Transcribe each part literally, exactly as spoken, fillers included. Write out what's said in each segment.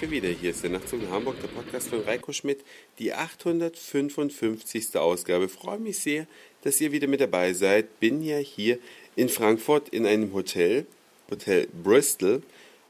wir wieder. Hier ist der Nachtzug in Hamburg, der Podcast von Reiko Schmidt, die achthundertfünfundfünfzigste Ausgabe. Freue mich sehr, dass ihr wieder mit dabei seid. Bin ja hier in Frankfurt in einem Hotel, Hotel Bristol.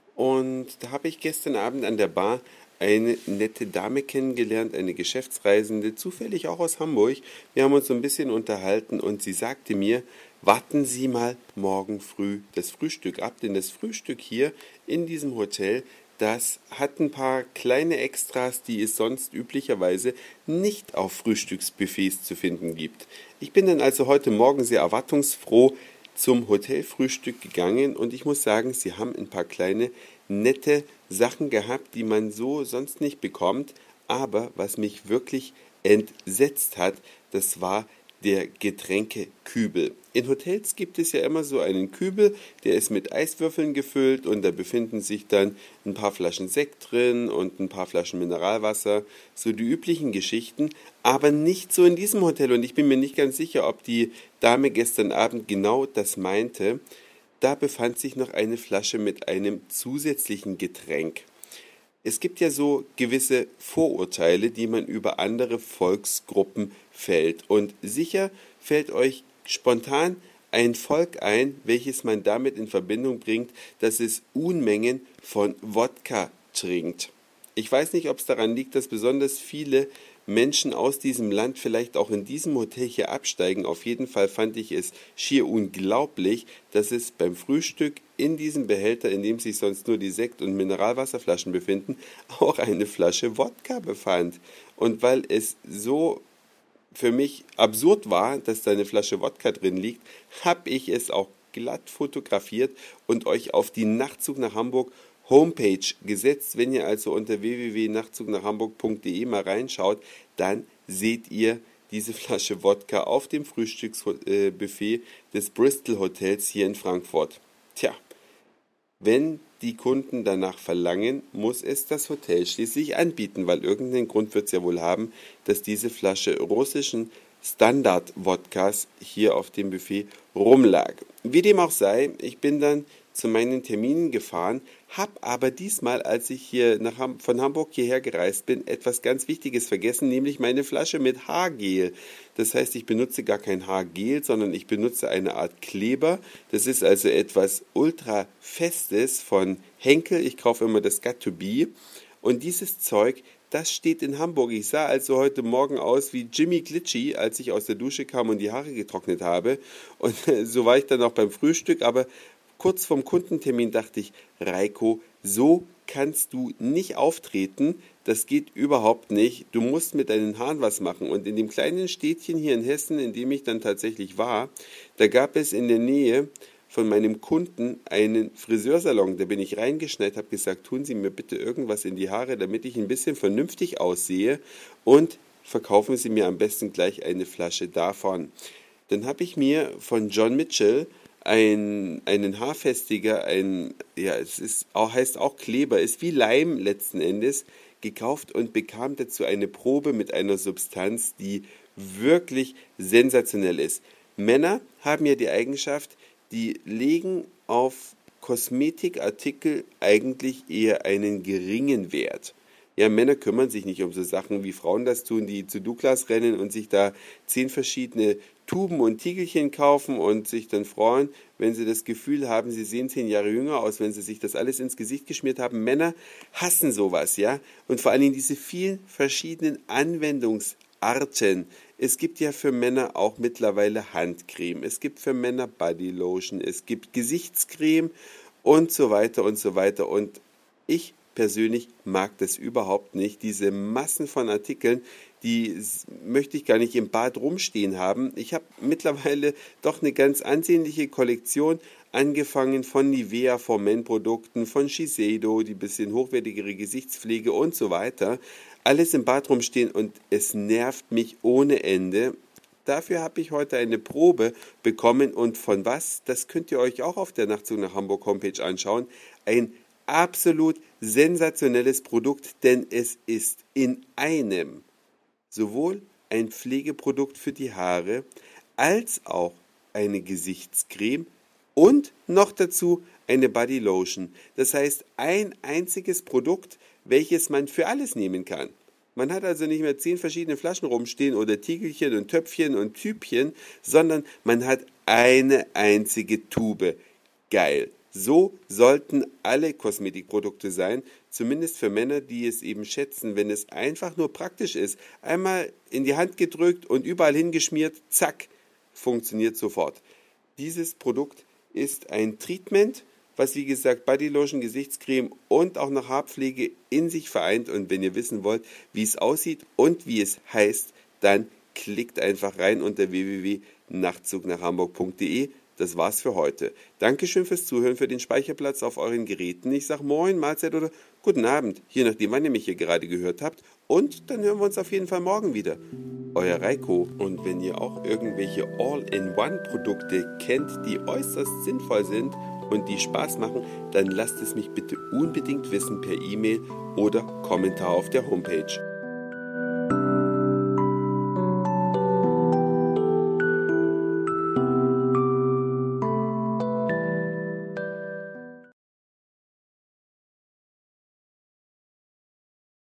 Und da habe ich gestern Abend an der Bar eine nette Dame kennengelernt, eine Geschäftsreisende, zufällig auch aus Hamburg. Wir haben uns so ein bisschen unterhalten und sie sagte mir, warten Sie mal morgen früh das Frühstück ab, denn das Frühstück hier in diesem Hotel, das hat ein paar kleine Extras, die es sonst üblicherweise nicht auf Frühstücksbuffets zu finden gibt. Ich bin dann also heute Morgen sehr erwartungsfroh zum Hotelfrühstück gegangen und ich muss sagen, sie haben ein paar kleine nette Sachen gehabt, die man so sonst nicht bekommt, aber was mich wirklich entsetzt hat, das war der Getränkekübel. In Hotels gibt es ja immer so einen Kübel, der ist mit Eiswürfeln gefüllt und da befinden sich dann ein paar Flaschen Sekt drin und ein paar Flaschen Mineralwasser, so die üblichen Geschichten, aber nicht so in diesem Hotel und ich bin mir nicht ganz sicher, ob die Dame gestern Abend genau das meinte. Da befand sich noch eine Flasche mit einem zusätzlichen Getränk. Es gibt ja so gewisse Vorurteile, die man über andere Volksgruppen fällt. Und sicher fällt euch spontan ein Volk ein, welches man damit in Verbindung bringt, dass es Unmengen von Wodka trinkt. Ich weiß nicht, ob es daran liegt, dass besonders viele Menschen aus diesem Land vielleicht auch in diesem Hotel hier absteigen. Auf jeden Fall fand ich es schier unglaublich, dass es beim Frühstück in diesem Behälter, in dem sich sonst nur die Sekt- und Mineralwasserflaschen befinden, auch eine Flasche Wodka befand. Und weil es so für mich absurd war, dass da eine Flasche Wodka drin liegt, habe ich es auch glatt fotografiert und euch auf die Nachtzug nach Hamburg Homepage gesetzt. Wenn ihr also unter w w w punkt nachtzug nach hamburg punkt de mal reinschaut, dann seht ihr diese Flasche Wodka auf dem Frühstücksbuffet des Bristol Hotels hier in Frankfurt. Tja, wenn die Kunden danach verlangen, muss es das Hotel schließlich anbieten, weil irgendeinen Grund wird es ja wohl haben, dass diese Flasche russischen Standard-Wodkas hier auf dem Buffet rumlag. Wie dem auch sei, ich bin dann zu meinen Terminen gefahren, habe aber diesmal, als ich hier nach Ham- von Hamburg hierher gereist bin, etwas ganz Wichtiges vergessen, nämlich meine Flasche mit Haargel. Das heißt, ich benutze gar kein Haargel, sondern ich benutze eine Art Kleber. Das ist also etwas ultra festes von Henkel. Ich kaufe immer das Got to Be. Und dieses Zeug, das steht in Hamburg. Ich sah also heute Morgen aus wie Jimmy Glitchy, als ich aus der Dusche kam und die Haare getrocknet habe. Und so war ich dann auch beim Frühstück, aber kurz vorm Kundentermin dachte ich, Reiko, so kannst du nicht auftreten, das geht überhaupt nicht, du musst mit deinen Haaren was machen. Und in dem kleinen Städtchen hier in Hessen, in dem ich dann tatsächlich war, da gab es in der Nähe von meinem Kunden einen Friseursalon, da bin ich reingeschneit, habe gesagt, tun Sie mir bitte irgendwas in die Haare, damit ich ein bisschen vernünftig aussehe und verkaufen Sie mir am besten gleich eine Flasche davon. Dann habe ich mir von John Mitchell Ein, einen Haarfestiger, ein, ja, es ist auch, heißt auch Kleber, ist wie Leim letzten Endes, gekauft und bekam dazu eine Probe mit einer Substanz, die wirklich sensationell ist. Männer haben ja die Eigenschaft, die legen auf Kosmetikartikel eigentlich eher einen geringen Wert. Ja, Männer kümmern sich nicht um so Sachen, wie Frauen das tun, die zu Douglas rennen und sich da zehn verschiedene Tuben und Tiegelchen kaufen und sich dann freuen, wenn sie das Gefühl haben, sie sehen zehn Jahre jünger aus, wenn sie sich das alles ins Gesicht geschmiert haben. Männer hassen sowas, ja, und vor allen Dingen diese vielen verschiedenen Anwendungsarten. Es gibt ja für Männer auch mittlerweile Handcreme, es gibt für Männer Bodylotion, es gibt Gesichtscreme und so weiter und so weiter und ich persönlich mag das überhaupt nicht. Diese Massen von Artikeln, die möchte ich gar nicht im Bad rumstehen haben. Ich habe mittlerweile doch eine ganz ansehnliche Kollektion, angefangen von Nivea For Men Produkten, von Shiseido, die bisschen hochwertigere Gesichtspflege und so weiter. Alles im Bad rumstehen und es nervt mich ohne Ende. Dafür habe ich heute eine Probe bekommen und von was, das könnt ihr euch auch auf der Nachtzug nach Hamburg Homepage anschauen, ein absolut sensationelles Produkt, denn es ist in einem sowohl ein Pflegeprodukt für die Haare als auch eine Gesichtscreme und noch dazu eine Bodylotion. Das heißt, ein einziges Produkt, welches man für alles nehmen kann. Man hat also nicht mehr zehn verschiedene Flaschen rumstehen oder Tiegelchen und Töpfchen und Typchen, sondern man hat eine einzige Tube. Geil. So sollten alle Kosmetikprodukte sein, zumindest für Männer, die es eben schätzen, wenn es einfach nur praktisch ist. Einmal in die Hand gedrückt und überall hingeschmiert, zack, funktioniert sofort. Dieses Produkt ist ein Treatment, was wie gesagt Bodylotion, Gesichtscreme und auch noch Haarpflege in sich vereint. Und wenn ihr wissen wollt, wie es aussieht und wie es heißt, dann klickt einfach rein unter w w w punkt nachtzug nach hamburg punkt de. Das war's für heute. Dankeschön fürs Zuhören, für den Speicherplatz auf euren Geräten. Ich sag Moin, Mahlzeit oder Guten Abend, je nachdem, wann ihr mich hier gerade gehört habt. Und dann hören wir uns auf jeden Fall morgen wieder. Euer Reiko. Und wenn ihr auch irgendwelche All-in-One-Produkte kennt, die äußerst sinnvoll sind und die Spaß machen, dann lasst es mich bitte unbedingt wissen per E-Mail oder Kommentar auf der Homepage.